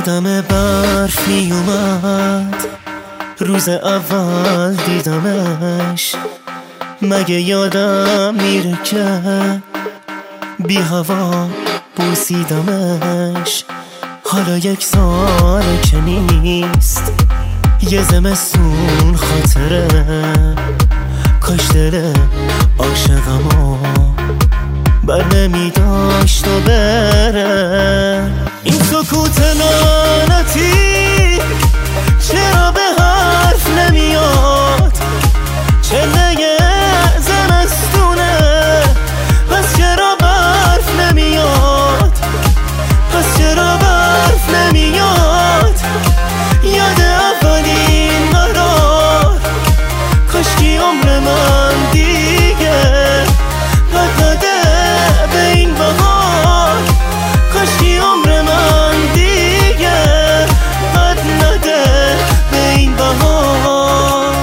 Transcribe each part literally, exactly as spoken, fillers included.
یادم برف می اومد روز اول دیدمش، مگه یادم میره که بی هوا بوسیدمش. حالا یک ساله که نیست، یه زمستون خاطره، کاش دل عاشقمو بر نمی داشت و بره. این سکوت لعنتی چرا به حرف نمیاد؟ چله زمستونه پس چرا برف نمیاد؟ پس چرا برف نمیاد؟ یاد اولین قرار، کاشکی عمر من دیگه قد نده به این بهار، کاشکی عمر من دیگه قد نده به این بهار.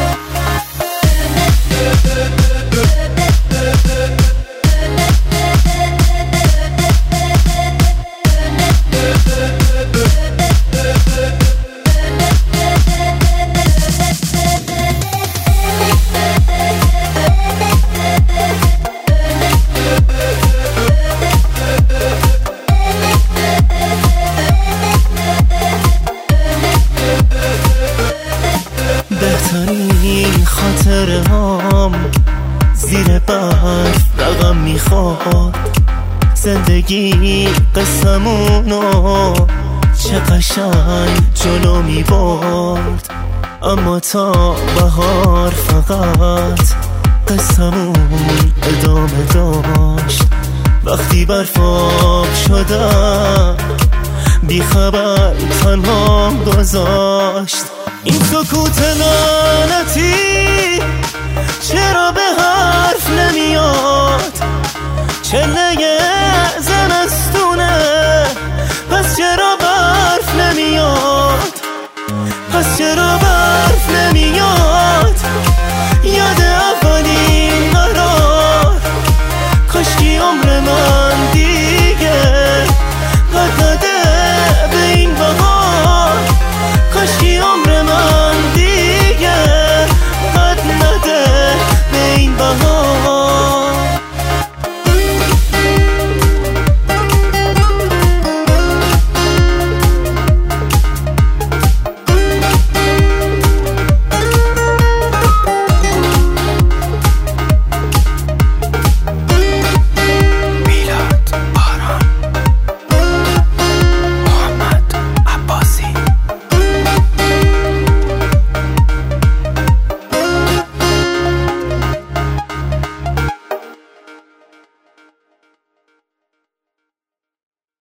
بهترین خاطره هم زیر برف رقم میخورد، زندگی قسمونو چه قشنگ جلو میبرد. اما تا بهار فقط قسمون ادامه داشت. وقتی برفاب شدم بی خبر تنها گذاشت. این سکوت لعنتی چرا به حرف نمیاد؟ چله زمستون